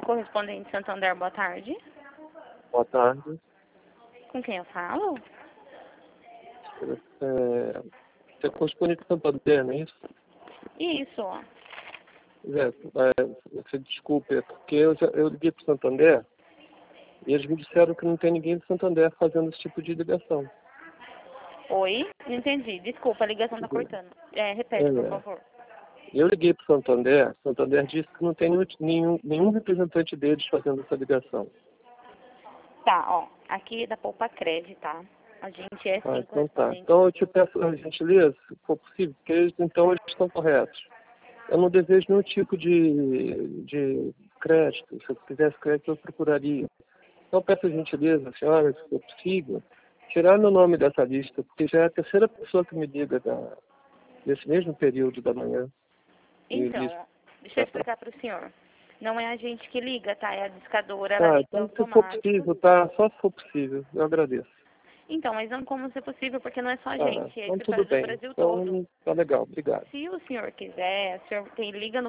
Correspondente Santander, boa tarde. Boa tarde. Com quem eu falo? Você é correspondente de Santander, não é isso? Isso. Você desculpe, é porque eu liguei para o Santander e eles me disseram que não tem ninguém de Santander fazendo esse tipo de ligação. Oi? Não entendi. Desculpa, a ligação tá cortando. Repete, por favor. Eu liguei para o Santander disse que não tem nenhum representante deles fazendo essa ligação. Tá, ó. Aqui é da Poupa Cred, tá? A gente é sim Então tá. correspondente. Então eu te peço a gentileza, se for possível, porque eles estão corretos. Eu não desejo nenhum tipo de crédito. Se eu quisesse crédito, eu procuraria. Então peço a gentileza, senhora, se for possível, tirar meu nome dessa lista, porque já é a terceira pessoa que me liga nesse mesmo período da manhã. Então, deixa eu explicar para o senhor. Não é a gente que liga, tá? É a discadora, ela liga Então se for automático. possível, tá? Só se for possível, eu agradeço. Então, mas não como ser possível, porque não é só a gente, é Então escritório tudo do bem. Brasil todo. Então tá legal, obrigado. Se o senhor quiser, o senhor liga no